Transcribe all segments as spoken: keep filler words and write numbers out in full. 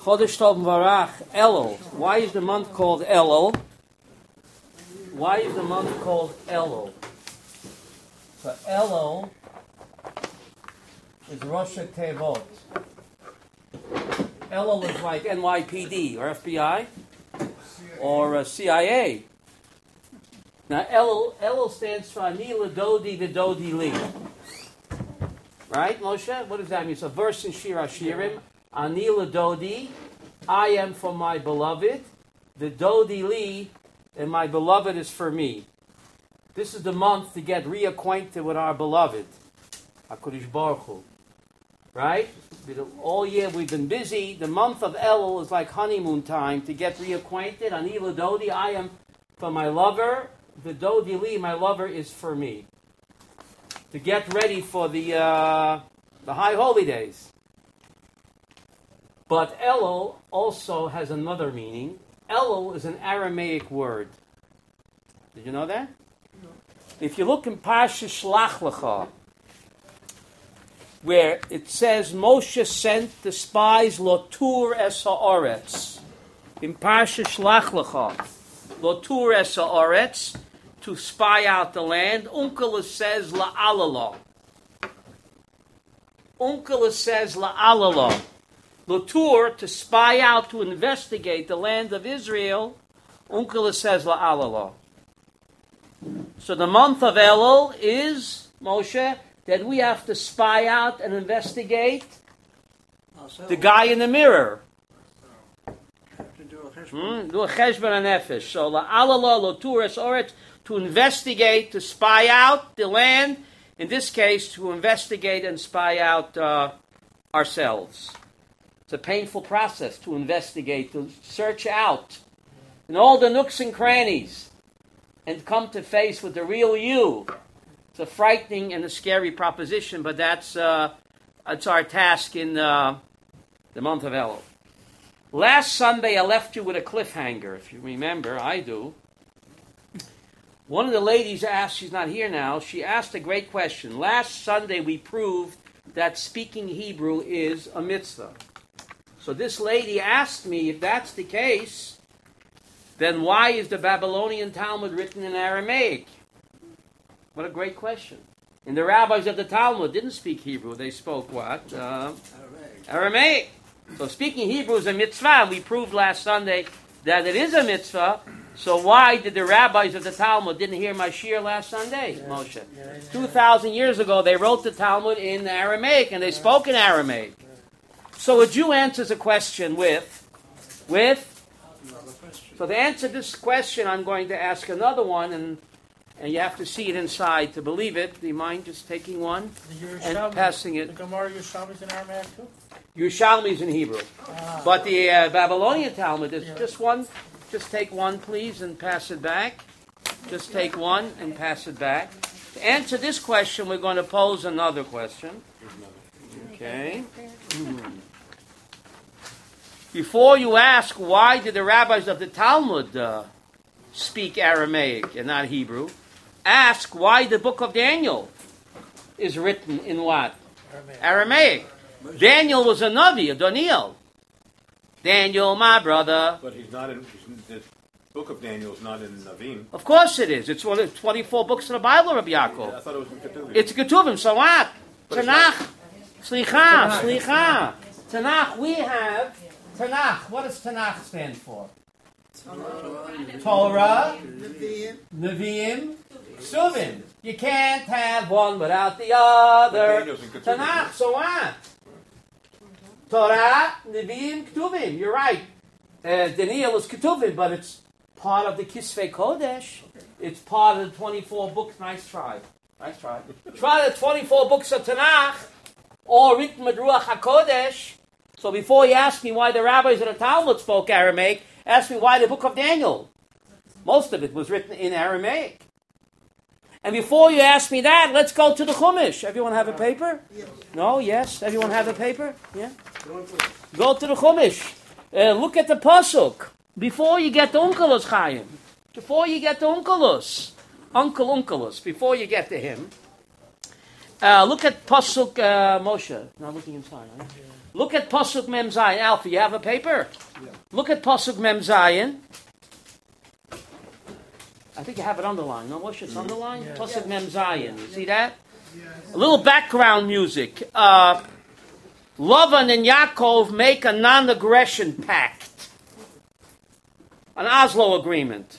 Chodesh Tov Varach, Elul. Why is the month called Elul? Why is the month called Elul? So Elul is Rosh Tevot. Elul is like N Y P D or F B I or uh, C I A. Now Elul, Elul stands for Ani L'Dodi V'Dodi Li. Right, Moshe? What does that mean? It's a verse in Shir HaShirim. Ani L'Dodi, I am for my beloved. V'Dodi Li, and my beloved is for me. This is the month to get reacquainted with our beloved, HaKadosh Baruch Hu. Right? All year we've been busy. The month of Elul is like honeymoon time to get reacquainted. Ani L'Dodi, I am for my lover. V'Dodi Li, my lover is for me. To get ready for the uh, the high holy days. But Elul also has another meaning. Elul is an Aramaic word. Did you know that? No. If you look in Parsha Shlach Lecha, where it says Moshe sent the spies Lotur es ha'aretz. In Parsha Shlach Lecha, Lotur es ha'aretz, to spy out the land. Unkelos says la'alala. Unkelos says la'alala. Lotur, to spy out, to investigate the land of Israel. Unkelos says la'alala. So the month of Elul is, Moshe, that we have to spy out and investigate the guy in the mirror. Hmm? Do a cheshbon nefesh. So la'alala, lotur es oretz, to investigate, to spy out the land. In this case, to investigate and spy out uh, ourselves. It's a painful process to investigate, to search out in all the nooks and crannies and come to face with the real you. It's a frightening and a scary proposition, but that's, uh, that's our task in uh, the month of Elul. Last Sunday, I left you with a cliffhanger, if you remember. I do. One of the ladies asked, she's not here now, she asked a great question. Last Sunday, we proved that speaking Hebrew is a mitzvah. So this lady asked me, if that's the case, then why is the Babylonian Talmud written in Aramaic? What a great question. And the rabbis of the Talmud didn't speak Hebrew. They spoke what? Uh, Aramaic. Aramaic. So speaking Hebrew is a mitzvah. We proved last Sunday that it is a mitzvah. So why did the rabbis of the Talmud didn't hear my shir last Sunday, yes. Moshe? Yes. Two thousand years ago, they wrote the Talmud in Aramaic, and they spoke in Aramaic. So a Jew answers a question with, with. So to answer this question, I'm going to ask another one, and and you have to see it inside to believe it. Do you mind just taking one and passing it? The Gemara Yerushalmi is in Aramaic too? Yerushalmi is in Hebrew. Ah. But the uh, Babylonian Talmud is yeah. just one. Just take one, please, and pass it back. Just take one and pass it back. To answer this question, we're going to pose another question. Okay. Hmm. Before you ask, why did the rabbis of the Talmud uh, speak Aramaic and not Hebrew, ask why the book of Daniel is written in what? Aramaic. Aramaic. Daniel was a Navi, a Daniel. Daniel, my brother. But he's not in, the book of Daniel is not in Navim. Of course it is. It's one of the twenty-four books of the Bible, Rabbi Yaakov. Yeah, I thought it was in Ketuvim. It's Ketuvim, so what? But Tanakh. Slicha, Slicha. Tanakh, we have Tanakh. What does Tanakh stand for? Torah, Nevi'im, Ksuvim. You can't have one without the other. Tanakh, so what? Torah, Nevi'im, Ketuvim. You're right. Uh, Daniel is Ketuvim, but it's part of the Kisvei Kodesh. It's part of the twenty-four books. Nice try. Nice try. Try the twenty-four books of Tanakh, all written with Ruach HaKodesh. So before you ask me why the rabbis of the Talmud spoke Aramaic, ask me why the book of Daniel. Most of it was written in Aramaic. And before you ask me that, let's go to the Chumash. Everyone have a paper? Yes. No? Yes? Everyone have a paper? Yeah? Go to the Chumash. Uh, look at the Pasuk. Before you get to Unkelos, Chaim. Before you get to Unkelos. Uncle Unkelos. Before you get to him. Uh, look at Pasuk uh, Moshe. Not looking inside, right? Look at Pasuk Mem Zayin. Alpha, you have a paper? Yeah. Look at Pasuk Mem Zayin. I think you have it underlined. No, Moshe, it's underlined? Yes. Pasuk Mem Zayin. You see that? Yes. A little background music. Uh, Lavan and Yaakov make a non-aggression pact. An Oslo agreement.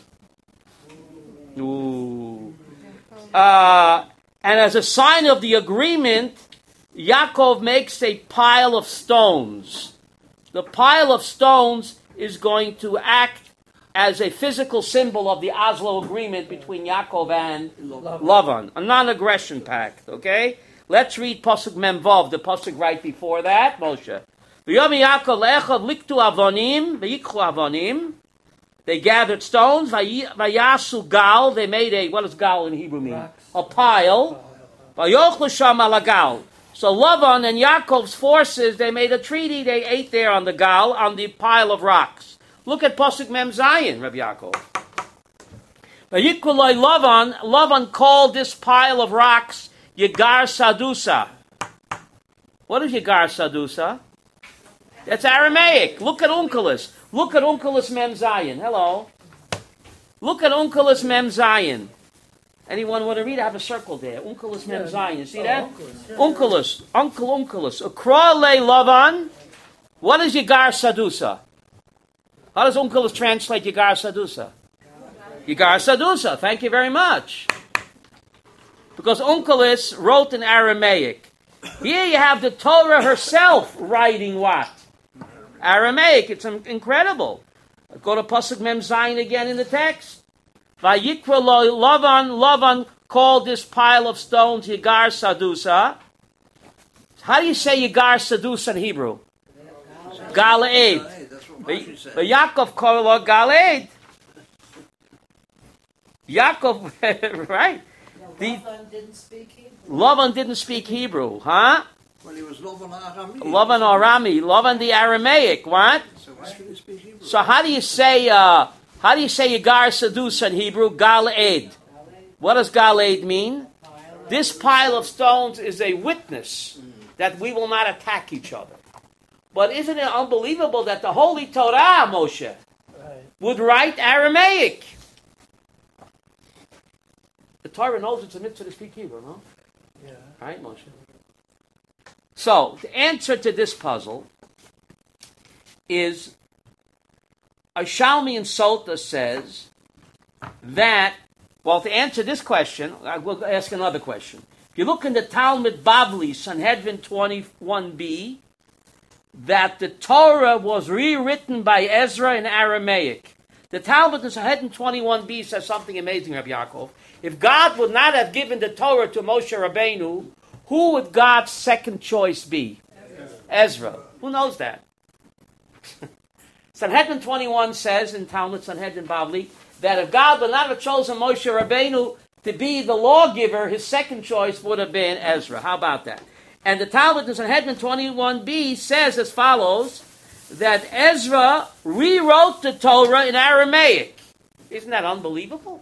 Ooh. Uh, and as a sign of the agreement, Yaakov makes a pile of stones. The pile of stones is going to act as a physical symbol of the Oslo agreement between Yaakov and Lavan, a non-aggression pact. Okay, let's read Pasuk Mem Vav, the pasuk right before that. Moshe, V'yom Yaakov le'echav liktu avonim v'yikchu avonim. They gathered stones. Vayasu gal. They made a, what does gal in Hebrew mean? A pile. Vayochlu sham ala gal. So Lavan and Yaakov's forces, they made a treaty. They ate there on the gal, on the pile of rocks. Look at Pasuk Mem Zayin, Rabbi Yaakov. Vayikuloi Lavan, Lavan called this pile of rocks Yegar Sadusa. What is Yegar Sadusa? That's Aramaic. Look at Onkelos. Look at Onkelos Mem Zayin. Hello. Look at Onkelos Mem Zayin. Anyone want to read? I have a circle there. Onkelos Mem Zayin. You see that? Onkelos. Uncle Onkelos. Ukra le Lavan. What is Yegar Sadusa? How does Onkelos translate Yegar Sadusa? Yegar Sadusa. Thank you very much. Because Onkelos wrote in Aramaic. Here you have the Torah herself writing what? Aramaic. It's incredible. Go to Pasuk Mem Zayin again in the text. Vayikra lo Lavan. Lavan called this pile of stones Yegar Sadusa. How do you say Yegar Sadusa in Hebrew? Galeed. Yaakov called lo Galeed. Yaakov, right? The, Lavan didn't speak Hebrew. Lavan didn't speak Hebrew, huh? Well, he was Lavan Arami. Lavan Arami. Lavan the Aramaic, what? So, so how do you say, uh, how do you say Yegar Sadusa in Hebrew? Galeed. What does Galeed mean? This pile of stones is a witness that we will not attack each other. But isn't it unbelievable that the Holy Torah, Moshe, would write Aramaic? The Torah knows it's a mitzvah to speak Hebrew, no? Yeah. Right, Moshe? So, the answer to this puzzle is, Aishalmi and Sota says that, well, to answer this question, I will ask another question. If you look in the Talmud Bavli, Sanhedrin twenty-one b, that the Torah was rewritten by Ezra in Aramaic. The Talmud in Sanhedrin twenty-one b says something amazing, Rabbi Yaakov. If God would not have given the Torah to Moshe Rabbeinu, who would God's second choice be? Ezra. Ezra. Who knows that? Sanhedrin twenty-one says in Talmud Sanhedrin Bavli that if God would not have chosen Moshe Rabbeinu to be the lawgiver, his second choice would have been Ezra. How about that? And the Talmud in Sanhedrin twenty-one b says as follows, that Ezra rewrote the Torah in Aramaic. Isn't that unbelievable?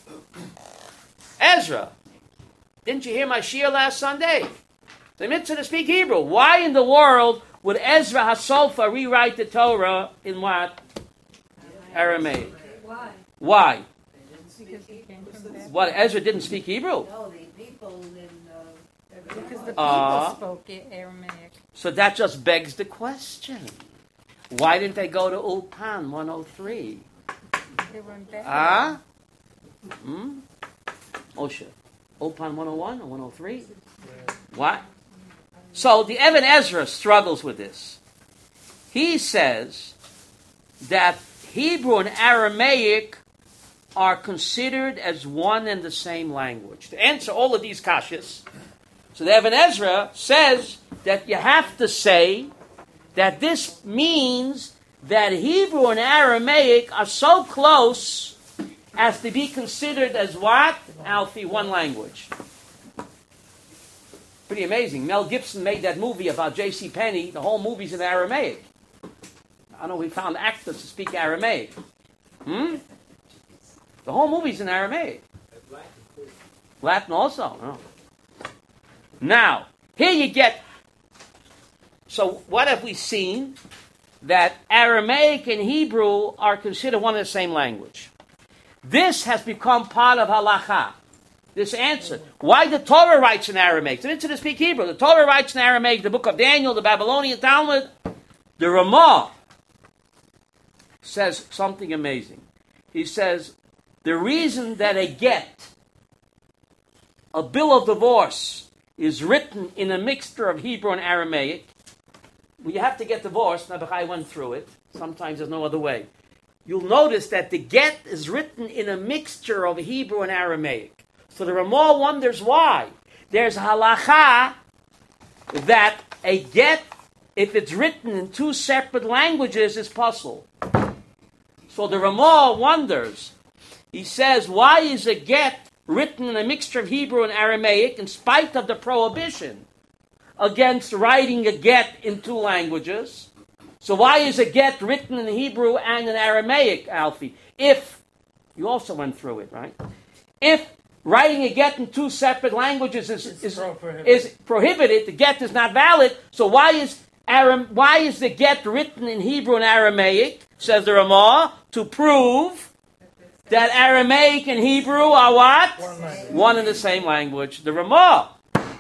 Ezra. Didn't you hear my shiur last Sunday? The mitzvah to speak Hebrew. Why in the world would Ezra HaSofa rewrite the Torah in what? Aramaic. Why? Why? Because he came from there. What, Ezra didn't speak Hebrew? No, the people in... Uh, because the people uh, spoke Aramaic. So that just begs the question. Why didn't they go to Ulpan one oh three? They were in bed. Ah? Hmm? Moshe. Ulpan one oh one or one oh three? What? So the Even Ezra struggles with this. He says that Hebrew and Aramaic are considered as one and the same language. To answer all of these kashas, so the Even Ezra says that you have to say that this means that Hebrew and Aramaic are so close as to be considered as what? Alfie, one language. Pretty amazing. Mel Gibson made that movie about J C Penney. The whole movie's in Aramaic. I know we found actors to speak Aramaic. Hmm? The whole movie's in Aramaic. Latin also. No. Now, here you get... So what have we seen? That Aramaic and Hebrew are considered one and the same language. This has become part of halacha. This answer. Why the Torah writes in Aramaic? They didn't speak Hebrew. The Torah writes in Aramaic, the book of Daniel, the Babylonian Talmud. The Ramah says something amazing. He says, the reason that a get, a bill of divorce, is written in a mixture of Hebrew and Aramaic, when you have to get divorced, Nabuchai went through it, sometimes there's no other way. You'll notice that the get is written in a mixture of Hebrew and Aramaic. So the Ramah wonders why. There's halacha that a get, if it's written in two separate languages, is puzzle. So the Ramah wonders. He says, why is a get written in a mixture of Hebrew and Aramaic in spite of the prohibition against writing a get in two languages? So why is a get written in Hebrew and in Aramaic, Alfie? If, you also went through it, right? If writing a get in two separate languages is, is, prohibited. is prohibited, the get is not valid, so why is Aram, why is the get written in Hebrew and Aramaic, says the Ramah, to prove that Aramaic and Hebrew are what? One language. One and the same language. The Ramah.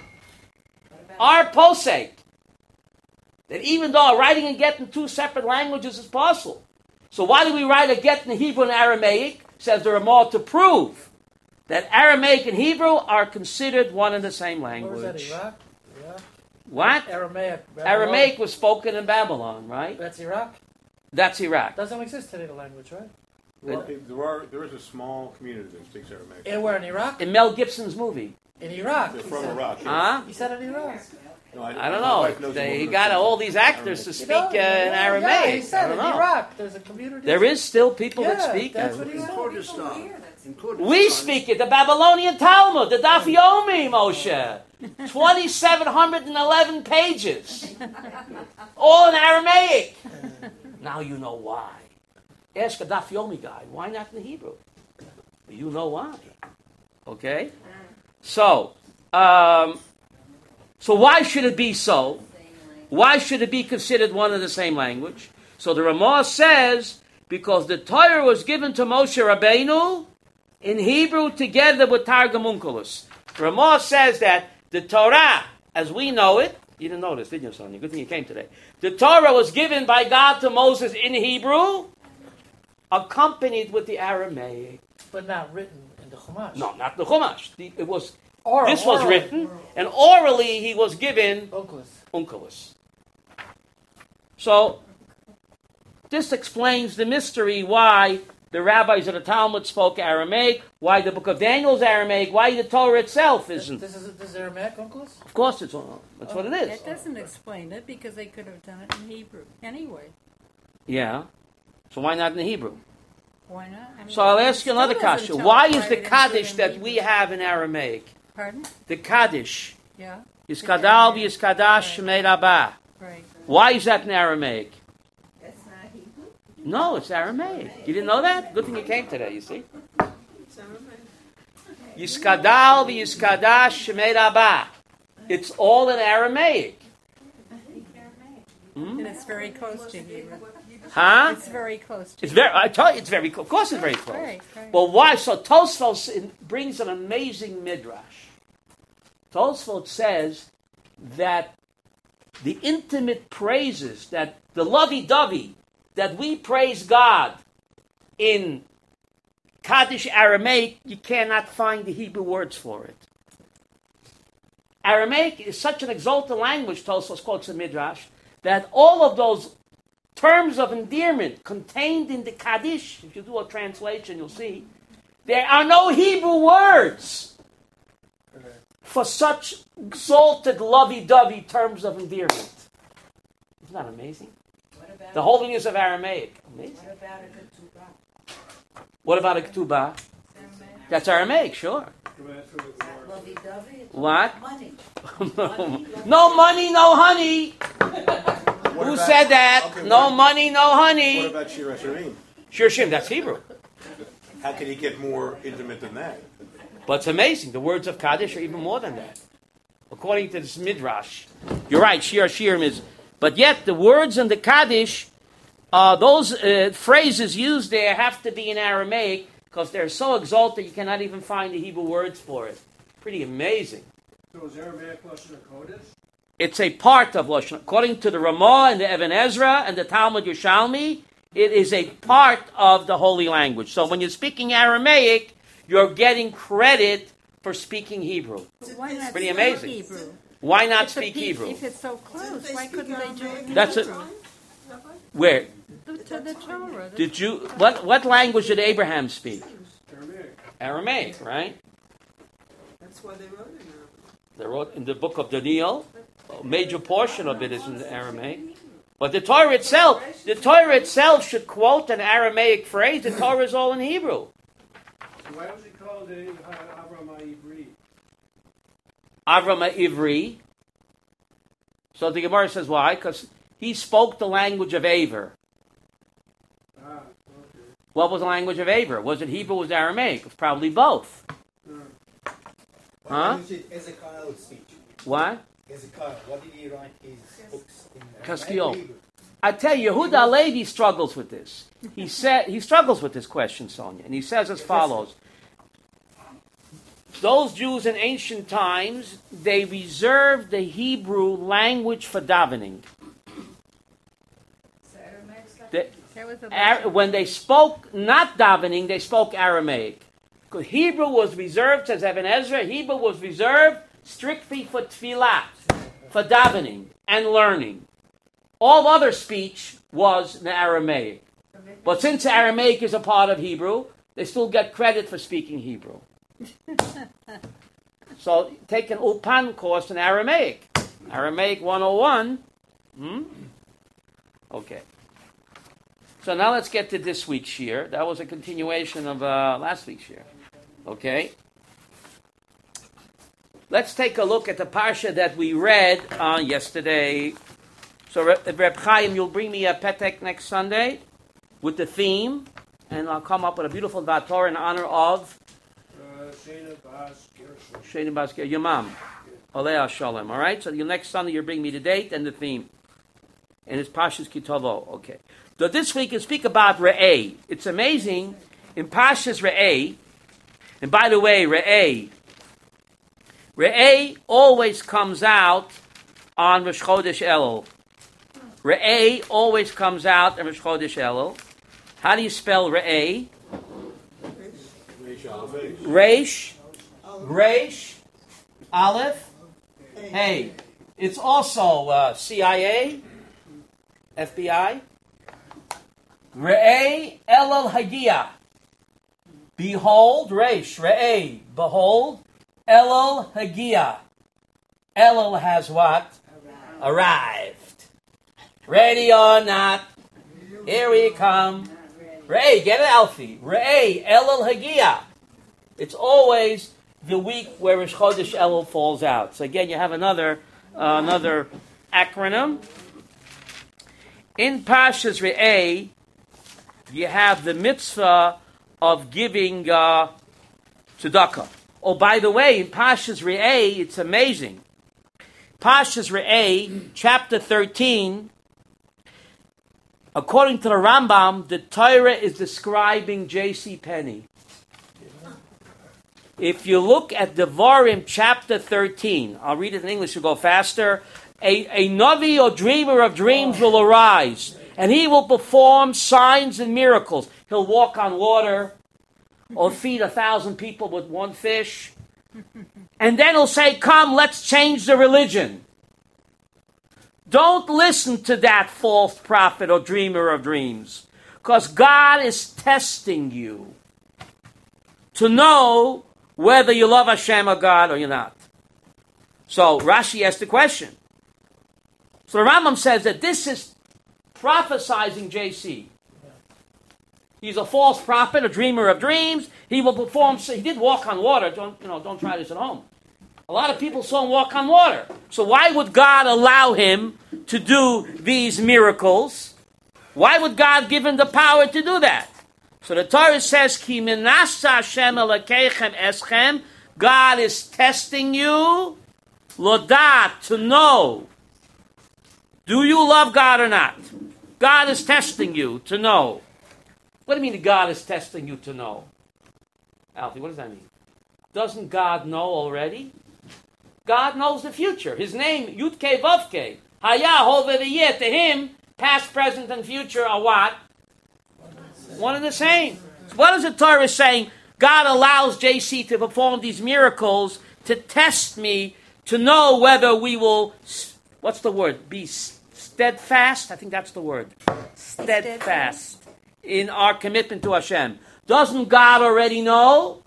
Our posek, that even though writing a get in two separate languages is possible, so why do we write a get in Hebrew and Aramaic, says the Ramah, to prove that Aramaic and Hebrew are considered one and the same What was that, language. Iraq? Iraq? What? Aramaic. Babylon? Aramaic was spoken in Babylon, right? That's Iraq? That's Iraq. Doesn't exist today, the language, right? There are, there are there is a small community that speaks Aramaic. And where, in Iraq? In Mel Gibson's movie. In Iraq. They're from Iraq. yes. Huh? He said in Iraq. No, I my don't know. wife knows They, a he woman got that all speaks these actors to Aramaic. speak You know, uh, in yeah, Aramaic. Yeah, he said I don't in know. Iraq. There's a community. There is still people Yeah, that speak that's it. what he In said. Kurdistan. In Kurdistan. We speak it, the Babylonian Talmud, the Daf Yomi, Moshe. twenty-seven hundred eleven pages. All in Aramaic. Now you know why. Ask a Daf Yomi guy, why not in Hebrew? You know why. Okay? So, um, so why should it be so? Why should it be considered one and the same language? So the Ramah says, because the Torah was given to Moshe Rabbeinu in Hebrew together with Targum Onkelos. Ramah says that the Torah, as we know it, you didn't know this, did you, Sonia? Good thing you came today. The Torah was given by God to Moses in Hebrew, accompanied with the Aramaic. But not written in the Chumash. No, not the Chumash. The, it was. Oral, this was oral. written, and orally he was given Onkelos. Onkelos. So, this explains the mystery why the rabbis of the Talmud spoke Aramaic, why the book of Daniel is Aramaic, why the Torah itself isn't. This is this is Aramaic, Onkelos? Of course, it's all. That's what it is. That doesn't explain it because they could have done it in Hebrew anyway. Yeah. So why not in the Hebrew? Why not? I mean, So I'll it ask you still another doesn't question. tell Why us is the they didn't do it Kaddish in that Hebrew. we have in Aramaic? Pardon? The Kaddish. Yeah. Yiskadal v'yiskadash shemei rabah. Right. Why is that in Aramaic? That's not Hebrew. No, it's Aramaic. You didn't know that? Good thing you came today, you see. Yiskadal v'yiskadash shemei rabah. It's all in Aramaic. Hmm? And it's very close to Hebrew. Huh? It's very close to It's very. I tell you, it's very close. Of course, it's very close. Right, right. But why? So Tosfos in- brings an amazing midrash. Tosfos says that the intimate praises, that the lovey-dovey, that we praise God in Kaddish Aramaic, you cannot find the Hebrew words for it. Aramaic is such an exalted language, Tosfos quotes in midrash, that all of those terms of endearment contained in the Kaddish, if you do a translation, you'll see, there are no Hebrew words for such exalted, lovey-dovey terms of endearment. Isn't that amazing? What about, The holiness of Aramaic. Amazing. what about a ketubah? What about a ketubah? That's Aramaic, sure. Lovey-dovey? It's What? Money. No money, no honey. What Who about- said that? okay, No what- money, no What honey. about Shir Hashirim? Shir Shim, that's Hebrew. How can he get more intimate than that? But it's amazing. The words of Kaddish are even more than that. According to this Midrash. You're right, Shir Hashirim is But yet the words in the Kaddish, uh, those uh, phrases used there have to be in Aramaic because they're so exalted you cannot even find the Hebrew words for it. Pretty amazing. So is Aramaic Lashon HaKodesh? It's a part of Lashon. According to the Ramah and the Even Ezra and the Talmud Yerushalmi, it is a part of the holy language. So when you're speaking Aramaic, you're getting credit for speaking Hebrew. Why not Pretty speak amazing. Hebrew? Why not If the speak pe- Hebrew? If it's so close, why couldn't they do it in That's it. Hebrew? Where? To the Torah. Did you, what, what language did Abraham speak? Aramaic. Aramaic, right? That's why they wrote it now. They wrote in the book of Daniel. A major portion of it is in Aramaic. But the Torah itself, the Torah itself should quote an Aramaic phrase. The Torah is all in Hebrew. So why was it called a Avram HaIvri? Avram Ivri. So the Gemara says why? Because he spoke the language of Aver. Ah, okay. What was the language of Aver? Was it Hebrew or was it Aramaic? It was probably both. Uh, Huh? Ezekiel speech. What? Ezekiel, what did he write his books in? Kaskiel. Hebrew? I tell you, Yehuda Levi struggles with this. He said he struggles with this question, Sonia, and he says as follows: those Jews in ancient times, they reserved the Hebrew language for davening. So Aramaic stuff. They- That was a Ar- when they spoke not davening, they spoke Aramaic. Because Hebrew was reserved, says Even Ezra, Hebrew was reserved strictly for tefillah, for davening and learning. All other speech was in Aramaic. But since Aramaic is a part of Hebrew, they still get credit for speaking Hebrew. So take an Ulpan course in Aramaic. Aramaic one oh one. Hmm? Okay. So now let's get to this week's shir. That was a continuation of uh, last week's shir. Okay. Let's take a look at the parsha that we read uh, yesterday. So Re- Reb Chaim, you'll bring me a petek next Sunday with the theme, and I'll come up with a beautiful Vator in honor of uh, Shana Bas Gershon. Sheni Basker, your mom. Alei Shalom. All right. So the next Sunday you bring me the date and the theme, and it's Pashas Kitovo. Okay. So this week you speak about Re'eh. It's amazing in Pashas Re'eh. And by the way, Re'eh, Re'eh always comes out on Rosh Chodesh Elul. Re'eh always comes out on Rosh Chodesh Elul. How do you spell Re'eh? Reish, Reish, Aleph, Hey. It's also uh, C I A, F B I. Re'eh Elul Hagia. Behold, Reish, Re'eh, behold, Elul Hagia. Elul has what? Arrived. Ready or not? Here we come. Re'eh, get it, Alfie. Re'eh, Elul Hagia. It's always the week where Rosh Chodesh Elul falls out. So again, you have another uh, another acronym. In Pashas Re'eh, you have the mitzvah of giving uh, tzedakah. Oh, by the way, in Pashas Re'eh, it's amazing. Pashas Re'eh, chapter thirteen, according to the Rambam, the Torah is describing J C Penney. If you look at Devarim, chapter thirteen, I'll read it in English to go faster. A, a Navi or dreamer of dreams will arise, and he will perform signs and miracles. He'll walk on water, or feed a thousand people with one fish. And then he'll say, come, let's change the religion. Don't listen to that false prophet or dreamer of dreams, because God is testing you to know whether you love Hashem or God or you're not. So Rashi asked the question. So the Rambam says that this is prophesizing J C. He's a false prophet, a dreamer of dreams. He will perform. He did walk on water. Don't you know? Don't try this at home. A lot of people saw him walk on water. So why would God allow him to do these miracles? Why would God give him the power to do that? So the Torah says, "Ki minasa Hashem elokeichem eschem." God is testing you, lodat, to know. Do you love God or not? God is testing you to know. What do you mean God is testing you to know? Alfie, what does that mean? Doesn't God know already? God knows the future. His name, Yud-Kei Vav-Kei. Haya, Hove, V'yeh. To him, past, present, and future are what? One and the same. So what is the Torah saying? God allows J C to perform these miracles to test me, to know whether we will, what's the word? Be steadfast? I think that's the word. Steadfast in our commitment to Hashem. Doesn't God already know?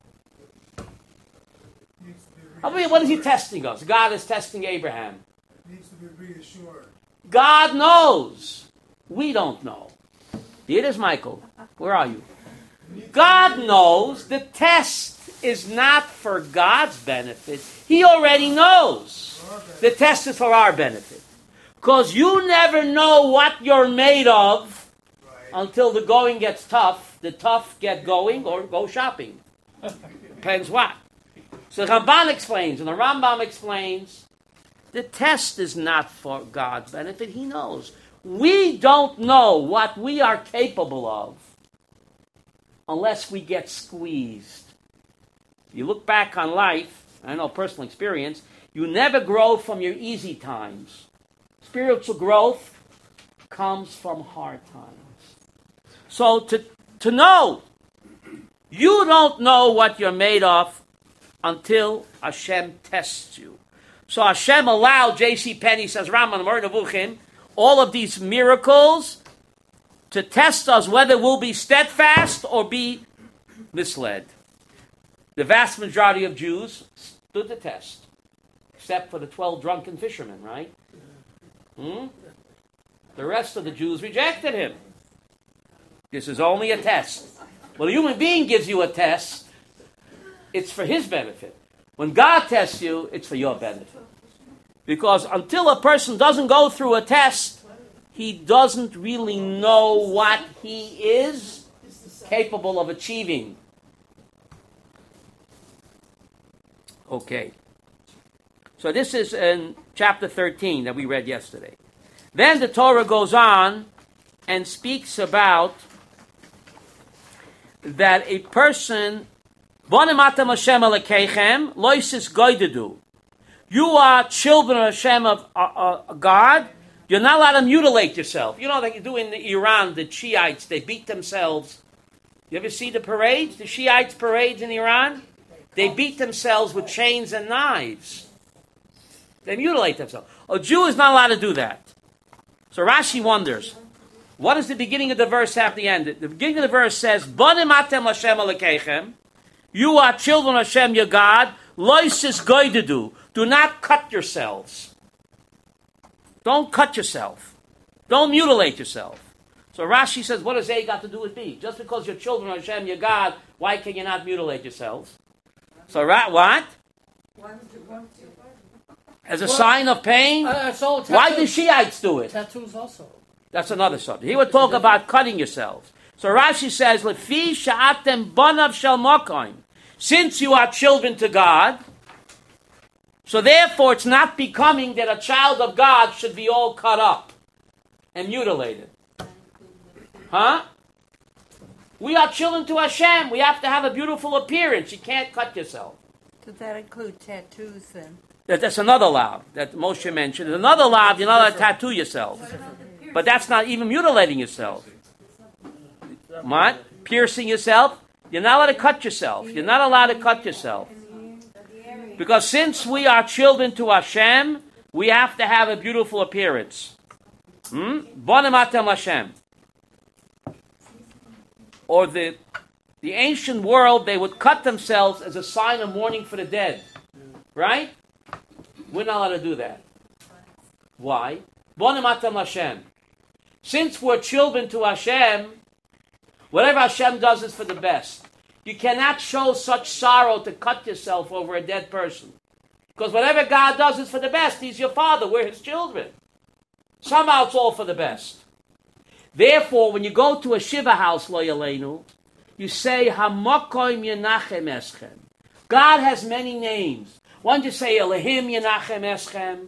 I mean, what is he testing us? God is testing Abraham. Needs to be reassured. God knows. We don't know. Here it is, Michael. Where are you? God knows. The test is not for God's benefit. He already knows. The test is for our benefit. Because you never know what you're made of until the going gets tough. The tough get going or go shopping. Depends what. So the Ramban explains, and the Rambam explains, the test is not for God's benefit. He knows. We don't know what we are capable of unless we get squeezed. You look back on life, I know personal experience, you never grow from your easy times. Spiritual growth comes from hard times. So to, to know, you don't know what you're made of until Hashem tests you. So Hashem allowed J C. Penney, says Rambam Moreh Nevuchim, all of these miracles to test us whether we'll be steadfast or be misled. The vast majority of Jews stood the test, except for the twelve drunken fishermen, right? Hmm? The rest of the Jews rejected him. This is only a test. Well, a human being gives you a test, it's for his benefit. When God tests you, it's for your benefit. Because until a person doesn't go through a test, he doesn't really know what he is capable of achieving. Okay. So this is in chapter thirteen that we read yesterday. Then the Torah goes on and speaks about that a person, Bonematam Hashem Alekechem, Loisis Goidedu. You are children of Hashem of uh, uh, God. You're not allowed to mutilate yourself. You know like you do in Iran, the Shiites, they beat themselves. You ever see the parades? The Shiites parades in Iran? They beat themselves with chains and knives. They mutilate themselves. A Jew is not allowed to do that. So Rashi wonders, what does the beginning of the verse have at the end? The beginning of the verse says, Banim atem Hashem alekechem. You are children of Hashem, your God. Loisis goidedu. Do not cut yourselves. Don't cut yourself. Don't mutilate yourself. So Rashi says, what does A got to do with B? Just because you're children of Hashem, your God, why can you not mutilate yourselves? So ra- what? As a well, sign of pain? Uh, so why do Shiites do it? Tattoos also. That's another subject. He would talk about cutting yourselves. So Rashi says, Lefi sha'atem banav shel mokoim. Since you are children to God, so therefore it's not becoming that a child of God should be all cut up and mutilated. Huh? We are children to Hashem. We have to have a beautiful appearance. You can't cut yourself. Does that include tattoos then? That, that's another law that Moshe mentioned. Another law, you're not allowed to tattoo yourself. But that's not even mutilating yourself. What? Piercing yourself? You're not allowed to cut yourself. You're not allowed to cut yourself. Because since we are children to Hashem, we have to have a beautiful appearance. Hmm? Bonim atem Hashem. Or the, the ancient world, they would cut themselves as a sign of mourning for the dead. Right? We're not allowed to do that. Why? Bonim atem Hashem. Since we're children to Hashem, whatever Hashem does is for the best. You cannot show such sorrow to cut yourself over a dead person. Because whatever God does is for the best. He's your father. We're his children. Somehow it's all for the best. Therefore, when you go to a Shiva house, Lo Yaleinu, you say, Hamakoim Yenachem Eschem. God has many names. One you say, Elohim Yenachem Eschem,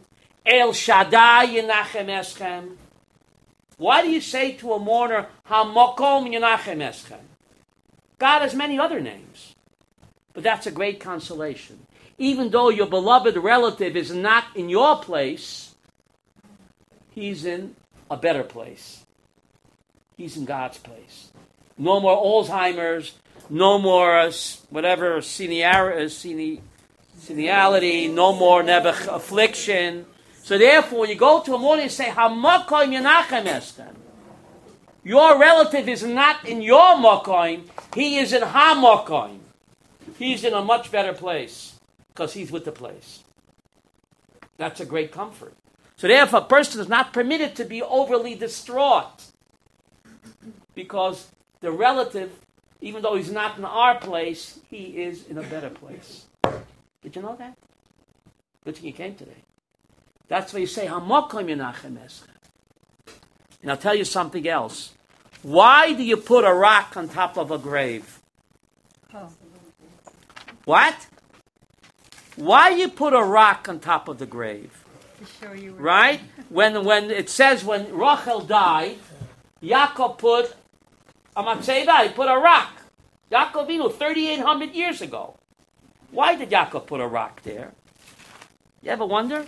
El Shaddai Yenachem Eschem. Why do you say to a mourner, Hamokom Yenachem Eschem? God has many other names. But that's a great consolation. Even though your beloved relative is not in your place, he's in a better place. He's in God's place. No more Alzheimer's, no more uh, whatever senior, seni, seniality, no more nebuch affliction. So therefore, when you go to a mourning and say, Hamakoim Yenachem Eschem, your relative is not in your Makoim, he is in Hamakoim. He's in a much better place because he's with the place. That's a great comfort. So therefore, a person is not permitted to be overly distraught because the relative, even though he's not in our place, he is in a better place. Did you know that? Good thing you came today. That's why you say, Hamakom Yenachem Eschem. And I'll tell you something else. Why do you put a rock on top of a grave? Oh. What? Why do you put a rock on top of the grave? To show you. Right? When when it says when Rachel died, Yaakov put a matzeva, he put a rock. Yaakov Avinu, thirty-eight hundred years ago. Why did Yaakov put a rock there? You ever wonder?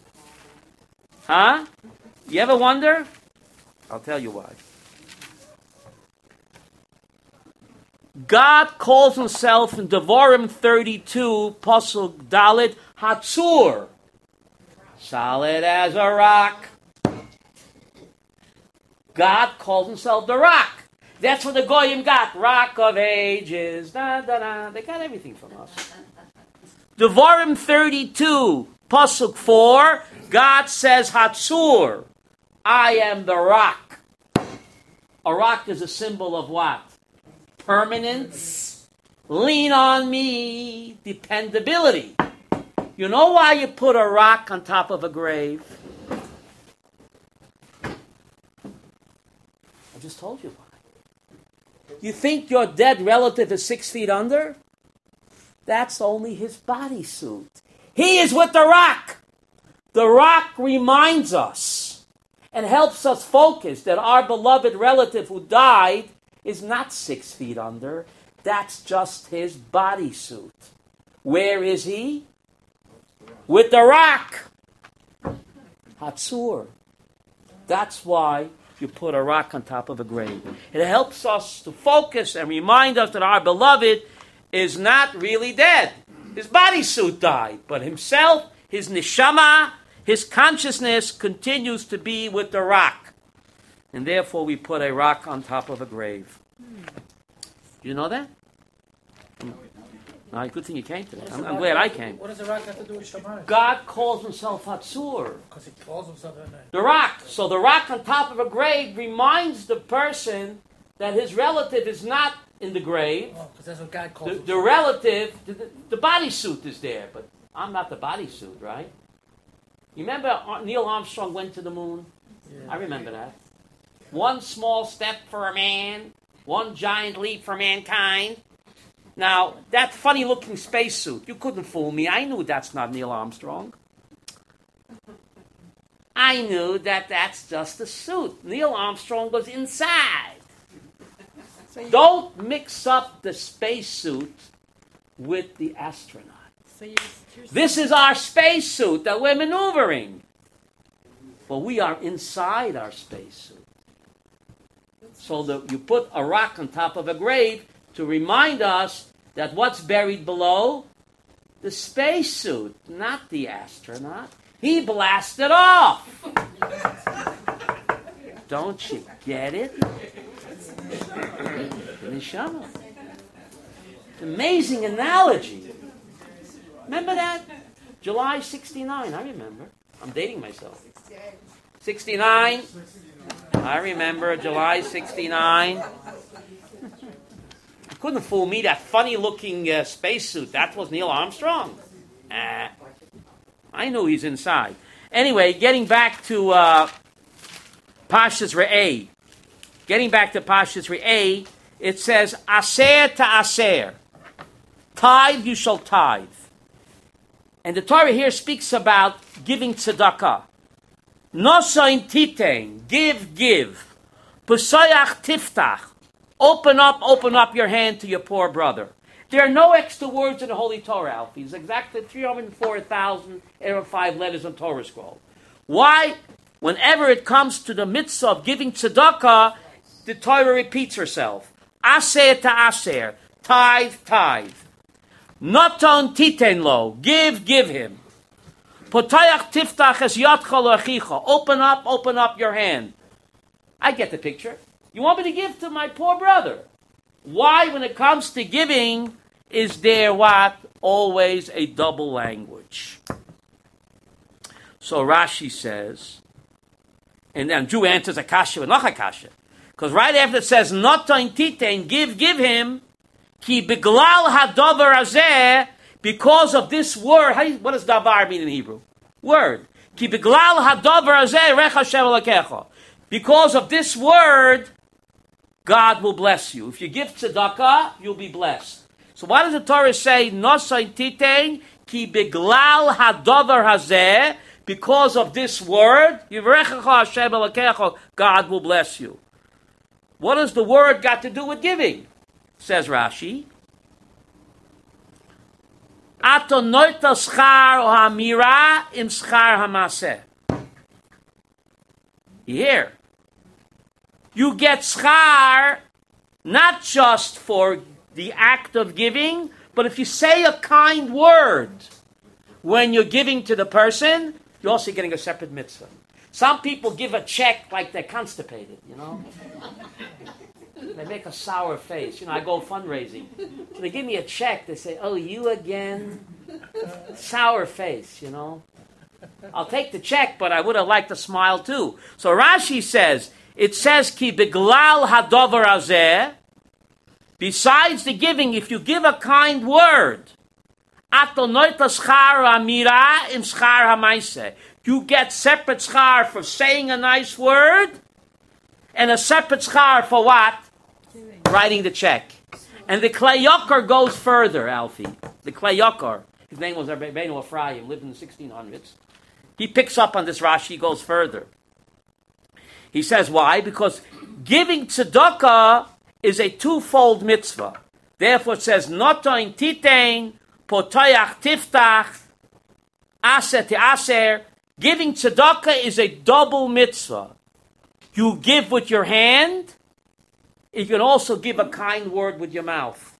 Huh? You ever wonder? I'll tell you why. God calls himself in Devarim thirty-two, Pasuk Dalet, Hatzur. Solid as a rock. God calls himself the rock. That's what the Goyim got. Rock of ages. Da, da, da. They got everything from us. Devarim thirty-two, Pasuk four, God says, Hatzur, I am the rock. A rock is a symbol of what? Permanence. Lean on me. Dependability. You know why you put a rock on top of a grave? I just told you why. You think your dead relative is six feet under? That's only his bodysuit. He is with the rock. The rock reminds us and helps us focus that our beloved relative who died is not six feet under. That's just his bodysuit. Where is he? With the rock. Hatzur. That's why you put a rock on top of a grave. It helps us to focus and remind us that our beloved is not really dead. His bodysuit died, but himself, his neshama, his consciousness continues to be with the rock. And therefore we put a rock on top of a grave. Do you know that? No, good thing you came today. I'm, I'm glad I came. What does the rock have to do with Shammai? God calls himself Hatzur. Because he calls himself that name. The rock. So the rock on top of a grave reminds the person that his relative is not in the grave. Oh, because that's what God calls The, himself. the relative, the, the, the bodysuit is there, but I'm not the bodysuit, right? You remember Neil Armstrong went to the moon? Yeah. I remember that. One small step for a man, one giant leap for mankind. Now, that funny-looking spacesuit, you couldn't fool me. I knew that's not Neil Armstrong. I knew that that's just a suit. Neil Armstrong was inside. So you, Don't mix up the spacesuit with the astronaut. so you, you're This is our spacesuit that we're maneuvering. But we are inside our spacesuit. So that you put a rock on top of a grave to remind us that what's buried below? The spacesuit, not the astronaut. He blasted off. Don't you get it? The neshama. Amazing analogy. Remember that? July sixty-nine, I remember. I'm dating myself. sixty-nine. I remember July sixty-nine. You couldn't fool me, that funny-looking uh, spacesuit. That was Neil Armstrong. Uh, I knew he's inside. Anyway, getting back to uh, Pashas Re'eh. Getting back to Pashas Re'eh, it says, Aser to Aser. Tithe you shall tithe. And the Torah here speaks about giving tzedakah. Nosain titein, give, give. Pesayach tiftach, open up, open up your hand to your poor brother. There are no extra words in the Holy Torah, Alfie. It's exactly three hundred four thousand five letters on Torah scroll. Why? Whenever it comes to the mitzvah of giving tzedakah, the Torah repeats herself. Aser ta aser, tithe, tithe. Noton titen lo, give, give him. Potayach tiftach es yadcha lechicha, open up, open up your hand. I get the picture. You want me to give to my poor brother? Why, when it comes to giving, is there what? Always a double language. So Rashi says, and then Jew answers akasha and noch akasha. Because right after it says, noton titein, give, give him, ki beglal hadover hazeh, because of this word. How do you, what does davar mean in Hebrew? Word. Ki beglal hadover hazeh rech Hashem elakecha. Because of this word, God will bless you. If you give tzedakah, you'll be blessed. So why does the Torah say, Nosai titein, ki beglal hadover hazeh, because of this word, God will bless you. What has the word got to do with giving? Says Rashi. Atonoita schar o hamira im schar hamaseh. Here, you get schar not just for the act of giving, but if you say a kind word when you're giving to the person, you're also getting a separate mitzvah. Some people give a check like they're constipated, you know. They make a sour face. You know, I go fundraising. So they give me a check. They say, oh, you again? Sour face, you know. I'll take the check, but I would have liked to smile too. So Rashi says, it says, ki beglal hadover hazeh, besides the giving, if you give a kind word, you get separate schar for saying a nice word, and a separate schar for what? Writing the check. And the Klei Yakar goes further, Alfie. The Klei Yakar, his name was Rabbeinu Ephraim, lived in the sixteen hundreds. He picks up on this Rashi, he goes further. He says, why? Because giving tzedakah is a twofold mitzvah. Therefore it says, Notoin titein, potayach tiftach, aser te aser. Giving tzedakah is a double mitzvah. You give with your hand, you can also give a kind word with your mouth.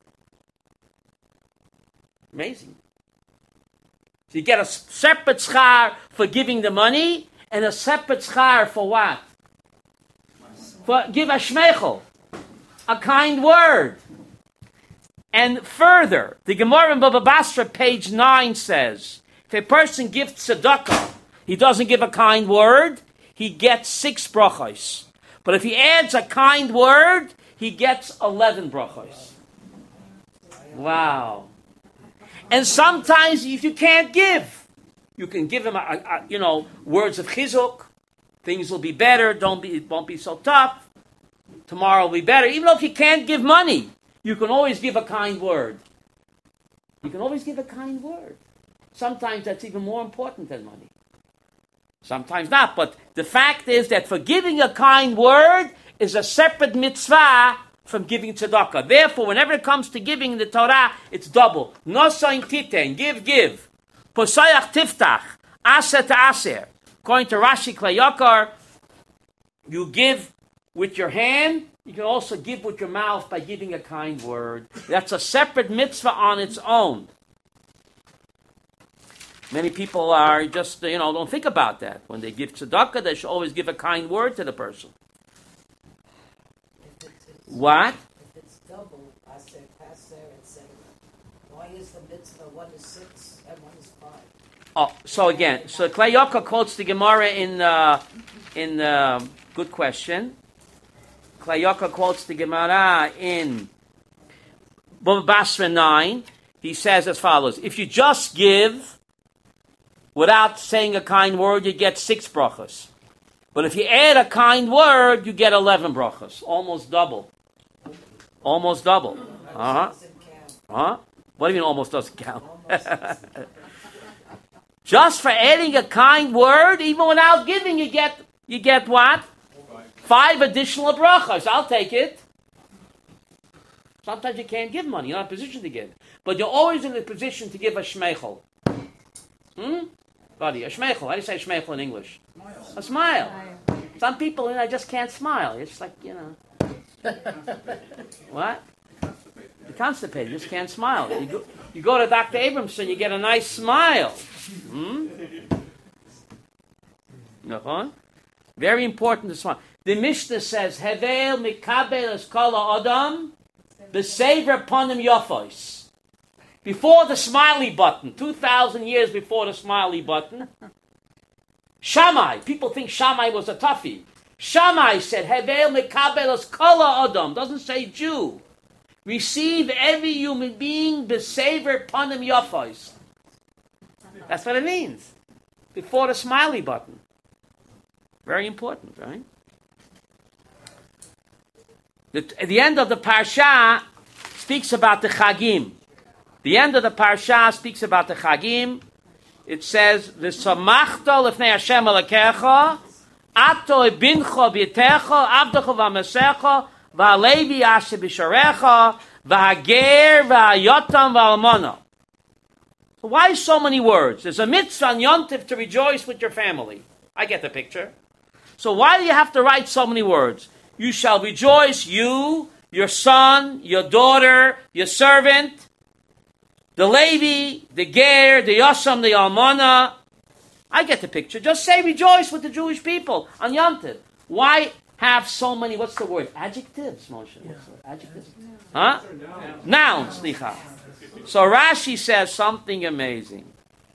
Amazing. So you get a separate schar for giving the money, and a separate schar for what? For give a shmeichel, a kind word. And further, the Gemara in Baba Basra, page nine, says, if a person gives tzedakah, he doesn't give a kind word, he gets six brachos. But if he adds a kind word, he gets eleven brachos. Wow. And sometimes if you can't give, you can give him, a, a, you know, words of chizuk. Things will be better. Don't be, it won't be so tough. Tomorrow will be better. Even though if you can't give money, you can always give a kind word. You can always give a kind word. Sometimes that's even more important than money. Sometimes not. But the fact is that for giving a kind word is a separate mitzvah from giving tzedakah. Therefore, whenever it comes to giving in the Torah, it's double. Nosain titein, give, give. Posayach tiftach, aser to aser. According to Rashi Klei Yakar, you give with your hand, you can also give with your mouth by giving a kind word. That's a separate mitzvah on its own. Many people are just, you know, don't think about that. When they give tzedakah, they should always give a kind word to the person. If it's, it's, what? If it's double, aser, paser, et cetera, why is the mitzvah one is six and one is five? Oh, so again, so Klei Yakar quotes the Gemara in, uh, in uh, good question. Klei Yakar quotes the Gemara in Baba Basra nine. He says as follows, if you just give without saying a kind word, you get six brachos. But if you add a kind word, you get eleven brachos. Almost double. Almost double. Uh-huh. Uh-huh. What do you mean almost doesn't count? Just for adding a kind word, even without giving, you get you get what? Five additional brachas. I'll take it. Sometimes you can't give money. You're not in a position to give. But you're always in a position to give a shmeichel. Hmm? Buddy, a shmeichel. How do you say shmeichel in English? A smile. Some people, you know, just can't smile. It's like, you know. What? You're constipated. You just can't smile. You go, you go to Doctor Abramson, you get a nice smile. Hmm? No? Very important to smile. The Mishnah says, Hevel mikabel es kol ha'adam b'sever panim yafos. Before the smiley button, two thousand years before the smiley button, Shammai, people think Shammai was a toughie. Shammai said, Hevel mikabel es kol ha'adam, doesn't say Jew. Receive every human being b'sever panim yafos. That's what it means. Before the smiley button. Very important, right? The, at the end of the parsha speaks about the Chagim. The end of the parsha speaks about the Chagim. It says, "V'samachta lefnei Hashem Elokecha, ato ebincha b'yitecha, avdecha v'amesecha, v'alevi asher b'sharecha, v'hager v'hayotam v'almana." So why so many words? There's a mitzvah on Yom Tov to rejoice with your family. I get the picture. So why do you have to write so many words? You shall rejoice, you, your son, your daughter, your servant, the Levi, the Ger, the Yosam, the Almana. I get the picture. Just say rejoice with the Jewish people on Yom Tov. Why have so many, what's the word? Adjectives, Moshe. What's the adjectives? Huh? Nouns, slicha. So Rashi says something amazing.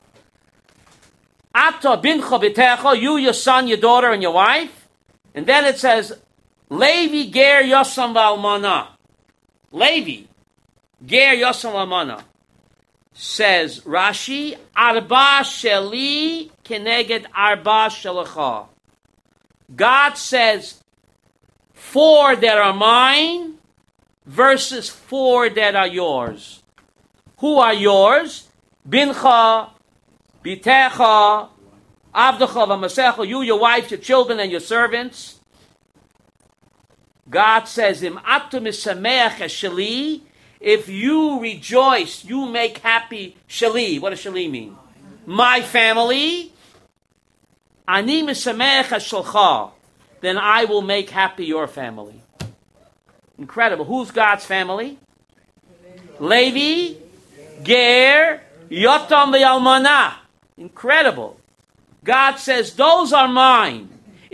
Ata bincha b'techa, you, your son, your daughter, and your wife. And then it says, Levi ger yosam v'almana. Levi ger yosam v'almana. Says Rashi, arba sheli keneged arba shelecha. God says, four that are mine versus four that are yours. Who are yours? Bincha, Bitecha, Avdecha, V'Masecha, you, your wife, your children, and your servants. God says, Im atu misameach sheli, if you rejoice, you make happy sheli. What does sheli mean? My family. Ani misameach shalcha, then I will make happy your family. Incredible. Who's God's family? Levi, Ger, Yotam v'Almana. Incredible. God says, those are mine.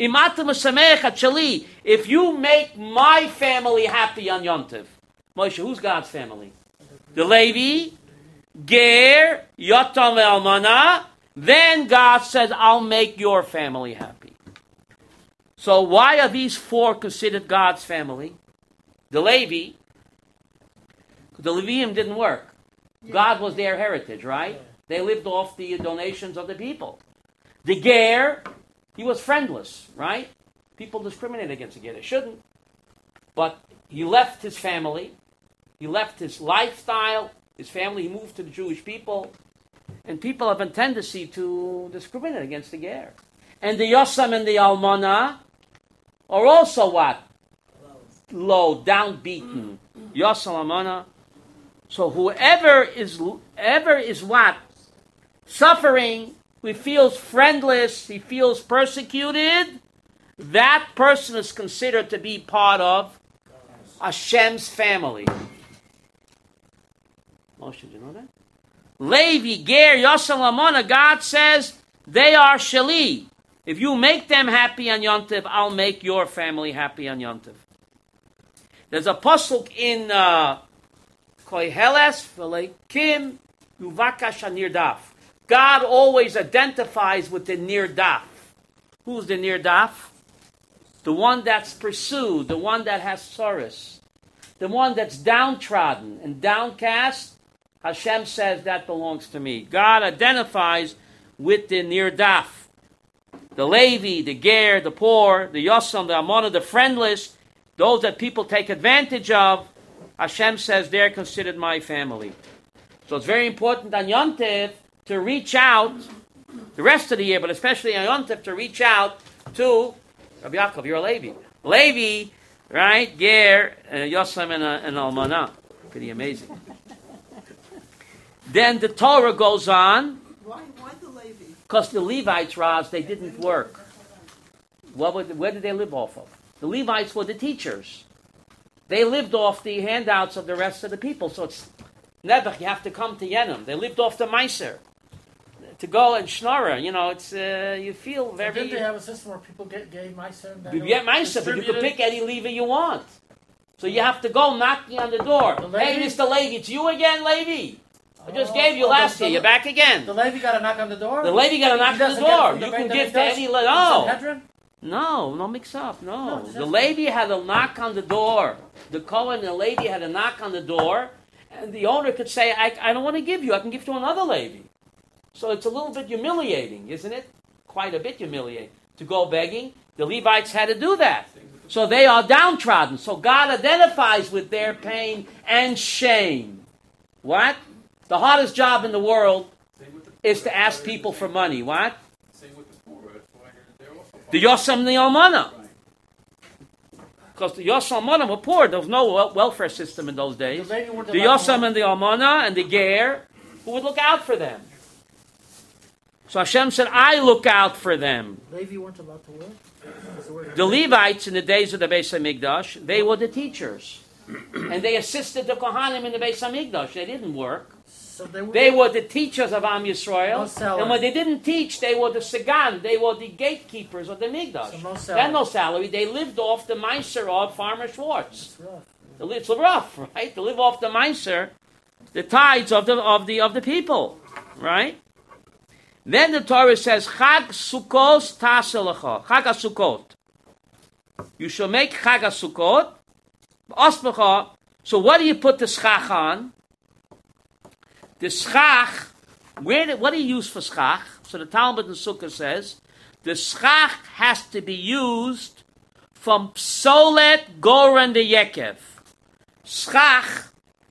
If you make my family happy on Yom Tov. Moshe, who's God's family? The Levi, Ger, Yotam v'Almana. Then God says, I'll make your family happy. So why are these four considered God's family? The Levi, the Levium didn't work. God was their heritage, right? They lived off the donations of the people. The Ger, he was friendless, right? People discriminate against the Ger. They shouldn't. But he left his family. He left his lifestyle, his family. He moved to the Jewish people. And people have a tendency to discriminate against the Ger. And the Yosam and the Almana are also what? Low, downbeaten. Yosam, Almana. So whoever is ever is what? Suffering, he feels friendless, he feels persecuted, that person is considered to be part of Hashem's family. Moshe, did you know that? Levi, Ger, Yosem, Lamona, God says they are Sheli. If you make them happy on Yom Tov, I'll make your family happy on Yom Tov. There's a pasuk in uh, Koheles v'leikim yuvakash nirdaf. God always identifies with the nirdaf. Who's the nirdaf? The one that's pursued, the one that has sorrows, the one that's downtrodden and downcast. Hashem says that belongs to me. God identifies with the nirdaf. The Levi, the Ger, the poor, the Yosam, the Amona, the friendless, those that people take advantage of, Hashem says they're considered my family. So it's very important on Yom Tov to reach out the rest of the year, but especially on Yom Tov to reach out to Rabbi Yaakov, you're a Levi. Levi, right? Ger, uh, Yosem, and, uh, and Almanah. Pretty amazing. Then the Torah goes on. Why, why the Levi? Because the Levites, Raz, they didn't work. What would, where did they live off of? The Levites were the teachers. They lived off the handouts of the rest of the people. So it's never, you have to come to Yenim. They lived off the Meiser. To go and Schnorrer, you know, it's, uh, you feel very... Didn't they have a system where people get, gave Meiser? and then You they get would Meiser, but you distribute can it? pick any Levi you want. So you have to go knocking on the door. The Hey, Levi? Mister Levi, it's you again, Levi. I just Oh, gave you oh, last the- year. You're back again. The Levi got to knock on the door? The Levi got to knock He on the doesn't get it door. from the You Beit can give to HaMikdash? any... From Le- no. Sanhedrin? No, no mix up. No. No, the just- lady had to knock on the door. The Kohen and the lady had to knock on the door, and the owner could say, I, I don't want to give you. I can give to another lady. So it's a little bit humiliating, isn't it? Quite a bit humiliating. To go begging, the Levites had to do that. So they are downtrodden. So God identifies with their pain and shame. What? The hardest job in the world is to ask people for money. What? Same with the poor. That's why they're also The Yosem and the Almana. Because the Yosem and Almana were poor. There was no wel- welfare system in those days. The Levi weren't The allowed to Yosem work. and the Almana and the Ger, who would look out for them. So Hashem said, I look out for them. Levi weren't allowed to work? That's the word. The Levites in the days of the Beis HaMikdash, they were the teachers. And they assisted the Kohanim in the Beis HaMikdash. They didn't work. So they were, They were the teachers of Am Yisrael. No salary. And when they didn't teach, they were the Sagan. They were the gatekeepers of the Mikdash. So no They salary. had no salary. They lived off the Meiser of Farmer Schwartz. It's rough. They li- It's rough, right? To live off the Meiser, the tides of the of the of the people, right? Then the Torah says, Chag Sukkot Taselecha. Chag Sukkot. You shall make Chag Sukkot. Ospecha. So what do you put the schach on? The schach, where do, what do you use for schach? So the Talmud in Sukkah says, the schach has to be used from psolet, goren, the yekev. Schach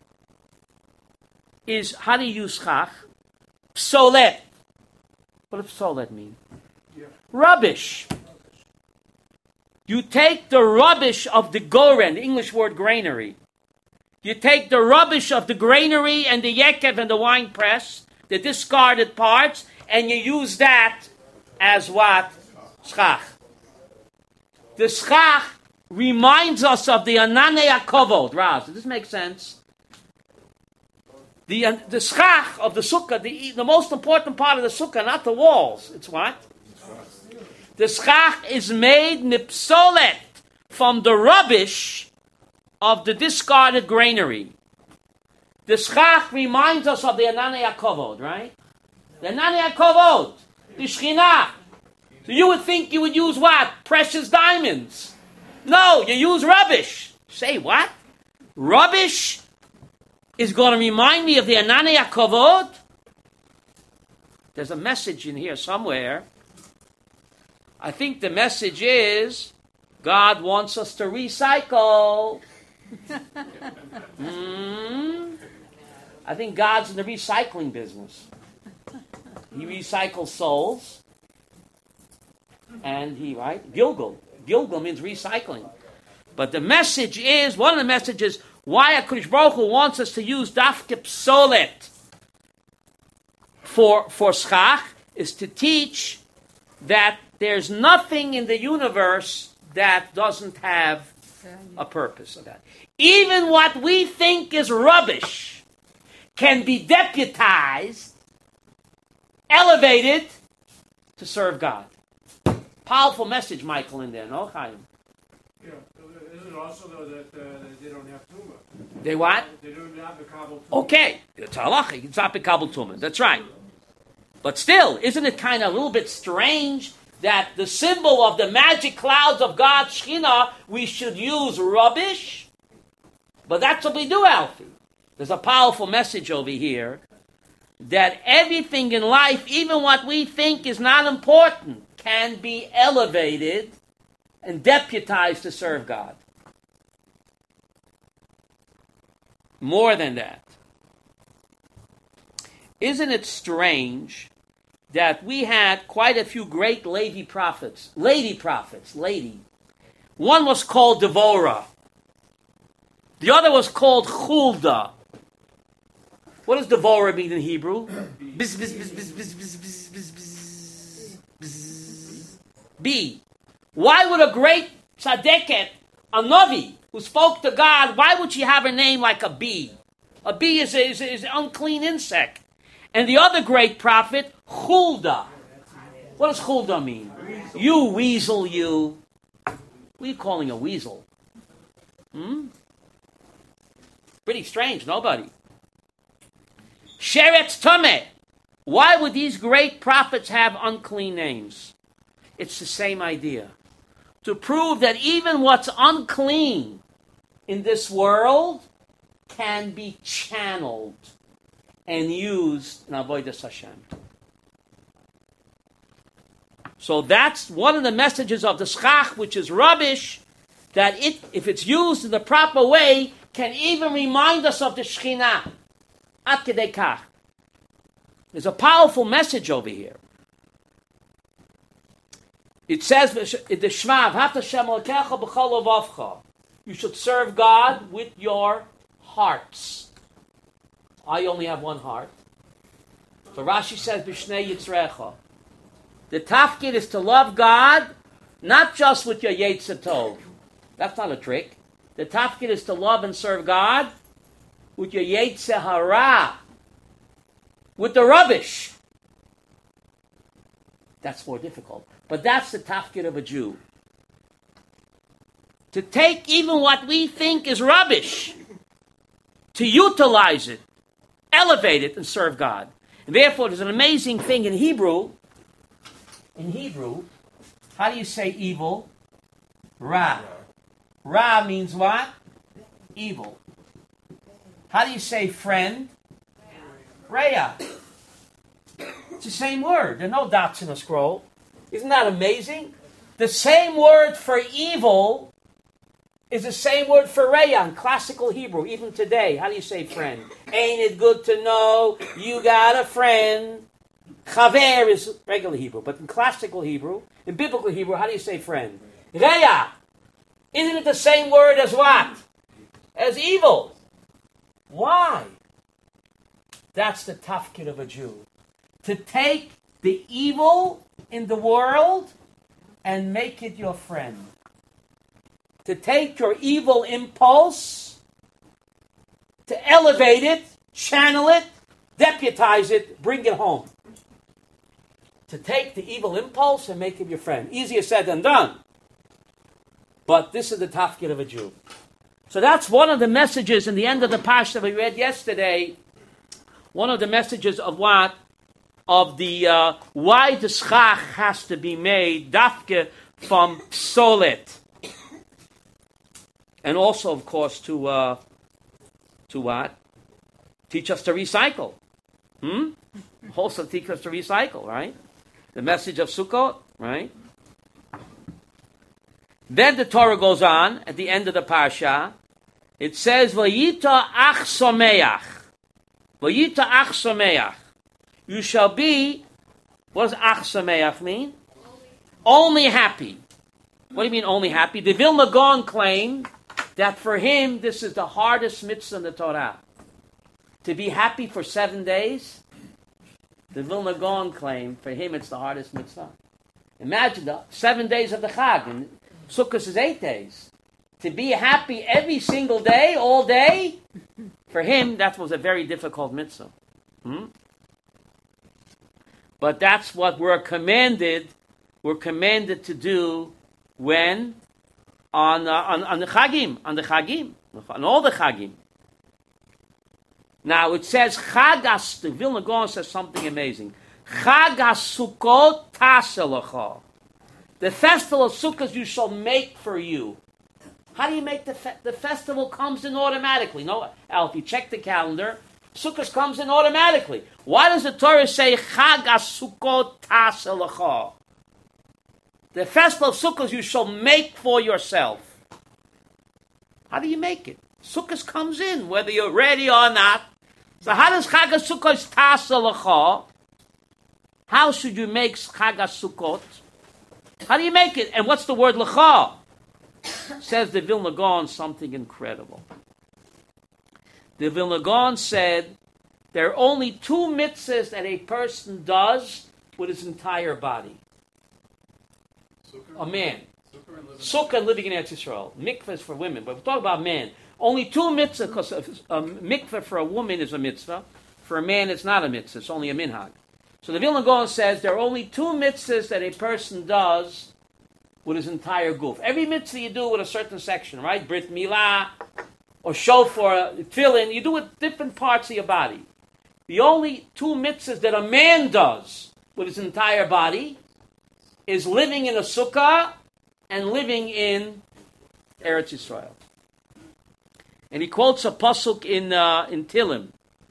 is, how do you use schach? Psolet. What does psolet mean? Rubbish. You take the rubbish of the goren, the English word granary. You take the rubbish of the granary and the yekev and the wine press, the discarded parts, and you use that as what? Schach. The schach reminds us of the Ananei HaKavod. Raz, does this make sense? The, uh, the schach of the sukkah, the, the most important part of the sukkah, not the walls. It's what? The schach is made nipsolet from the rubbish of the discarded granary. The schach reminds us of the Ananei HaKavod, right? The Ananei HaKavod, the Shekhinah. So you would think you would use what? Precious diamonds. No, you use rubbish. Say what? Rubbish is going to remind me of the Ananei HaKavod? There's a message in here somewhere. I think the message is God wants us to recycle. mm. I think God's in the recycling business. He recycles souls. And he, right? Gilgal. Gilgal means recycling. But the message is, one of the messages, why HaKadosh Baruch Hu wants us to use dafke psolet for, for schach is to teach that there's nothing in the universe that doesn't have a purpose of that. Even what we think is rubbish can be deputized, elevated to serve God. Powerful message, Michael, in there, no, Chaim? Yeah. Isn't it also though that uh, they don't have tumah? They what? They don't have the kabel tumah. Okay, it's halachic. It's not bekabel tumah. That's right. But still, isn't it kind of a little bit strange that the symbol of the magic clouds of God's Shekhinah, we should use rubbish? But that's what we do, Alfie. There's a powerful message over here that everything in life, even what we think is not important, can be elevated and deputized to serve God. More than that. Isn't it strange that we had quite a few great lady prophets. Lady prophets, lady. One was called Devorah. The other was called Huldah. What does Devorah mean in Hebrew? Biz, biz, biz, biz, biz, biz, biz, biz, biz, biz. Bee. Why would a great tzaddiket, a Navi, who spoke to God, why would she have her name like a bee? A bee is, a, is, a, is an unclean insect. And the other great prophet, Huldah. What does Huldah mean? Weasel. You weasel, you. What are you calling a weasel? Hmm? Pretty strange, nobody. Sheretz Tameh. Why would these great prophets have unclean names? It's the same idea. To prove that even what's unclean in this world can be channeled and used in Avodas Hashem. So that's one of the messages of the schach, which is rubbish, that it, if it's used in the proper way, can even remind us of the Shekhinah. Ad kedei kach. There's a powerful message over here. It says in the Shema, "V'ahavta Hashem Elokecha b'chol levavcha." You should serve God with your hearts. I only have one heart. So Rashi says, "B'shnei yitzrecha." The tafkid is to love God, not just with your yetzer tov. That's not a trick. The tafkid is to love and serve God with your yetzer hara, with the rubbish. That's more difficult. But that's the tafkid of a Jew. To take even what we think is rubbish, to utilize it, elevate it, and serve God. And therefore, there's an amazing thing in Hebrew. In Hebrew, how do you say evil? Ra. Ra means what? Evil. How do you say friend? Raya. It's the same word. There are no dots in a scroll. Isn't that amazing? The same word for evil is the same word for Raya in classical Hebrew, even today. How do you say friend? Ain't it good to know you got a friend? Chaver is regular Hebrew, but in classical Hebrew, in biblical Hebrew, how do you say friend? Raya. Isn't it the same word as what? As evil. Why? That's the tafkid of a Jew. To take the evil in the world and make it your friend. To take your evil impulse, to elevate it, channel it, deputize it, bring it home. To take the evil impulse and make it your friend. Easier said than done. But this is the tafkid of a Jew. So that's one of the messages in the end of the parsha that we read yesterday. One of the messages of what? Of the uh, why the schach has to be made dafke from psolet, and also, of course, to uh, to what? Teach us to recycle. Hmm. Also teach us to recycle, right? The message of Sukkot, right? Then the Torah goes on at the end of the parsha. It says, "Vayita ach someach, vayita ach someach." You shall be, what does ach sameach mean? Only happy. What do you mean only happy? The Vilna Gaon claimed that for him, this is the hardest mitzvah in the Torah. To be happy for seven days, the Vilna Gaon claimed for him it's the hardest mitzvah. Imagine the seven days of the Chag, and Sukkot is eight days. To be happy every single day, all day, for him, that was a very difficult mitzvah. Hmm? But that's what we're commanded. We're commanded to do when on uh, on, on the Chagim, on the Chagim, on all the Chagim. Now it says Chagas. The Vilna Gaon says something amazing. Chagas Sukkot taselacha. The festival of Sukkot you shall make for you. How do you make the fe- the festival comes in automatically? No, Al, if you check the calendar, Sukkot comes in automatically. Why does the Torah say Chag HaSukkot Taselacha? The festival of Sukkot you shall make for yourself. How do you make it? Sukkot comes in, whether you're ready or not. So how does Chag HaSukkot Taselacha? How should you make Chag HaSukkot? How do you make it? And what's the word L'cha? Says the Vilna Gaon something incredible. The Vilna Gaon said there are only two mitzvahs that a person does with his entire body. A man. Sukkah and living in Eretz Yisrael. Mikvah is for women, but we're talking about men. Only two mitzvahs, because a, a mikvah for a woman is a mitzvah. For a man, it's not a mitzvah. It's only a minhag. So the Vilna Gaon says there are only two mitzvahs that a person does with his entire goof. Every mitzvah you do with a certain section, right? Brit milah, or shofar, tefillin, you do with different parts of your body. The only two mitzvahs that a man does with his entire body is living in a sukkah and living in Eretz Yisrael. And he quotes a pasuk in uh, in Tilim.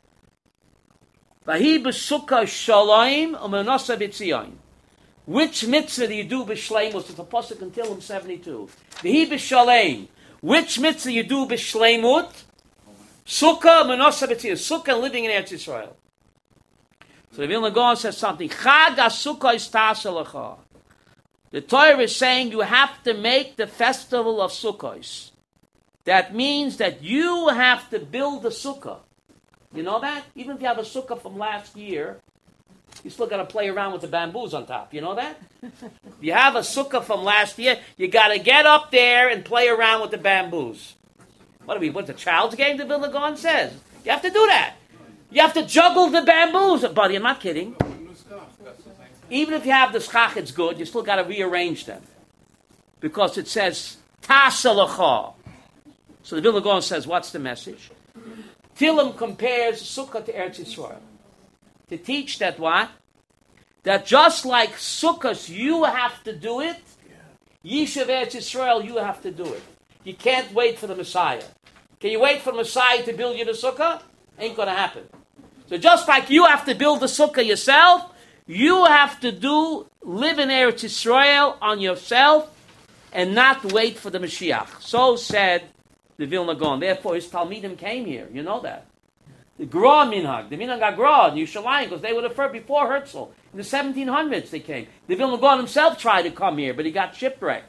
Vahi b'sukkah shalaim u'menasa b'tzion. Which mitzvah do you do b'shleimus? It's a pasuk in Tilim seventy-two. Vahi b'shalaim. Which mitzvah you do b'shleimut? Sukkah menasa b'tzion. Sukkah living in Eretz Yisrael. So the Vilna Gaon says something. Chag HaSukkah is ta'aseh. The Torah is saying you have to make the festival of Sukkot. That means that you have to build a sukkah. You know that? Even if you have a sukkah from last year, you still got to play around with the bamboos on top. You know that? If you have a sukkah from last year, you got to get up there and play around with the bamboos. What are we? What's a child's game? The Vilna Gaon says you have to do that. You have to juggle the bamboos, buddy. I'm not kidding. Even if you have the schach, it's good. You still got to rearrange them because it says tasalacha. So the Vilna Gaon says, what's the message? Tilim compares Sukkah to Eretz Yisrael to teach that what? That just like Sukkahs, you have to do it. Yishuv Eretz Yisrael, you have to do it. You can't wait for the Messiah. Can you wait for the Messiah to build you the Sukkah? Ain't going to happen. So just like you have to build the Sukkah yourself, you have to do, live in Eretz Yisrael on yourself and not wait for the Mashiach. So said the Vilna Gaon. Therefore, his Talmidim came here. You know that. The Gra Minhag, the Minhag HaGra in Yerushalayim, because they were the first before Herzl. In the seventeen hundreds they came. The Vilna Gaon himself tried to come here, but he got shipwrecked.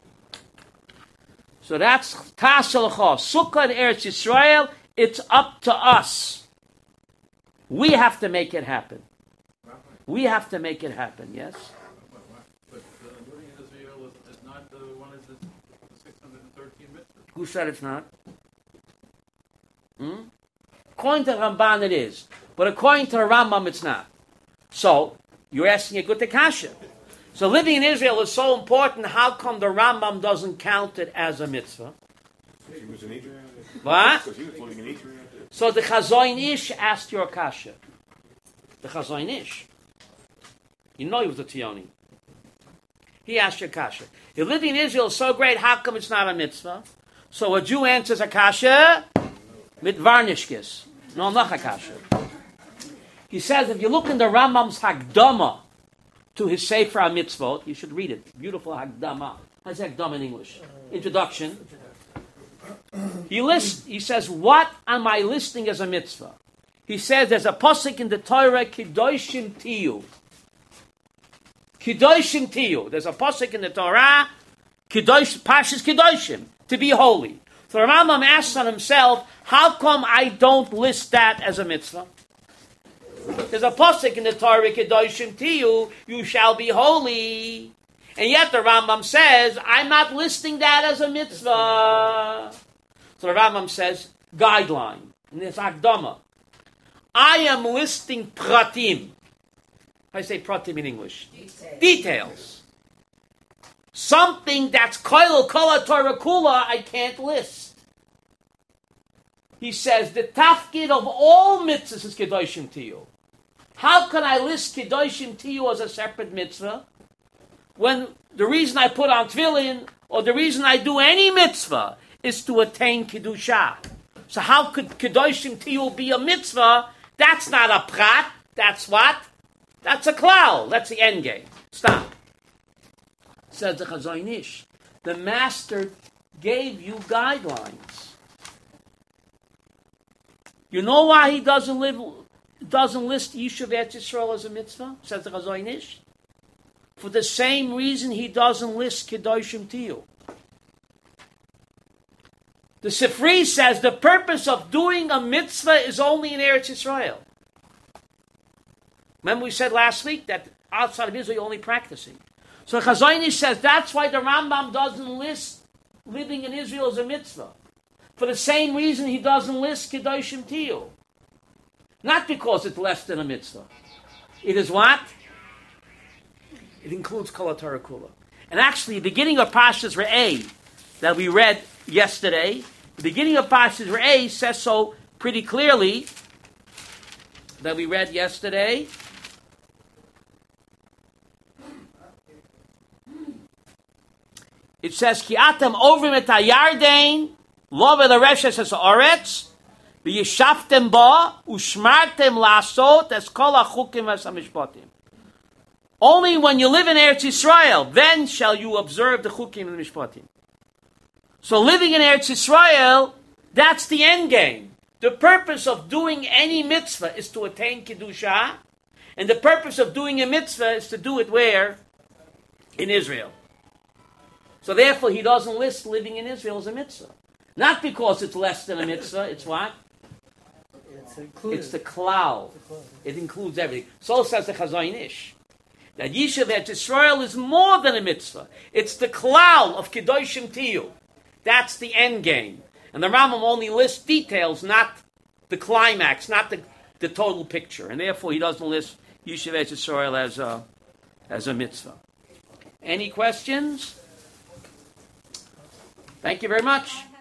So that's Tasalacha. Sukkah in Eretz Yisrael, it's up to us. We have to make it happen. We have to make it happen, yes? But uh, living in Israel is, is not the one of the six hundred thirteen mitzvahs. Who said it's not? Hmm? According to Ramban it is. But according to the Rambam it's not. So, you're asking a good kasha. So living in Israel is so important, how come the Rambam doesn't count it as a mitzvah? He was in Egypt. What? Because he was living in Egypt. So the Chazoin Ish asked your kasha. The Chazoin Ish. You know he was a Tioni. He asked your kasha. If living in Israel is so great, how come it's not a mitzvah? So a Jew answers a kasha with varnishkis. No, not a kasha. He says, if you look in the Rambam's Hagdama to his Sefer HaMitzvot, you should read it. Beautiful Hagdama. How's Hagdama in English? Introduction. He lists, he says, what am I listing as a mitzvah? He says there's a pasuk in the Torah, Kedoshim Tiyu. Kedoshim Tiyu. There's a pasuk in the Torah, Kedosh, Pashas Kedoshim, to be holy. So the Rambam asks on himself, how come I don't list that as a mitzvah? There's a pasuk in the Torah, Kedoshim Tiyu, you shall be holy. And yet the Rambam says, I'm not listing that as a mitzvah. So the Rambam says, guideline. And it's Akdama. I am listing pratim. How do you say pratim in English? Details. Details. Something that's koil kol Torah kula I can't list. He says, the tafkid of all mitzvahs is kedoshim tiyu. How can I list kedoshim tiyu as a separate mitzvah? When the reason I put on tefillin, or the reason I do any mitzvah, is to attain kedusha. So how could kedoshim tiyu be a mitzvah? That's not a prat. That's what? That's a klal. That's the end game. Stop. Says the Chazoin Ish. The master gave you guidelines. You know why he doesn't live doesn't list Yishuv Eretz Yisrael as a mitzvah, says the Chazon Ish, for the same reason he doesn't list Kedoshim Tiyu. The Sifri says the purpose of doing a mitzvah is only in Eretz Yisrael. Remember we said last week that outside of Israel you're only practicing. So Chazon Ish says that's why the Rambam doesn't list living in Israel as a mitzvah. For the same reason he doesn't list Kedoshim Tiyu. Not because it's less than a mitzvah. It is what? It includes Kol HaTorah Kula. And actually, the beginning of Parshas Re'eh that we read yesterday, the beginning of Parshas Re'eh says so pretty clearly that we read yesterday. It says, Ki atem ovrim et hayardein, lo v'lereshes es ha'oretz, v'yishaftem ba, u'shmartem la'asot es kol ha'chukim es ha'mishpatim. Only when you live in Eretz Yisrael, then shall you observe the chukim and the mishpatim. So living in Eretz Yisrael, that's the end game. The purpose of doing any mitzvah is to attain Kedusha, and the purpose of doing a mitzvah is to do it where? In Israel. So therefore, he doesn't list living in Israel as a mitzvah. Not because it's less than a mitzvah, it's what? It's included. It's the klal. It includes everything. So says the Chazon Ish. That Yishuv Eretz Yisrael is more than a mitzvah. It's the klal of Kedoshim Tiyu. That's the end game. And the Rambam only lists details, not the climax, not the, the total picture. And therefore he doesn't list Yishuv Eretz Yisrael as a, as a mitzvah. Any questions? Thank you very much.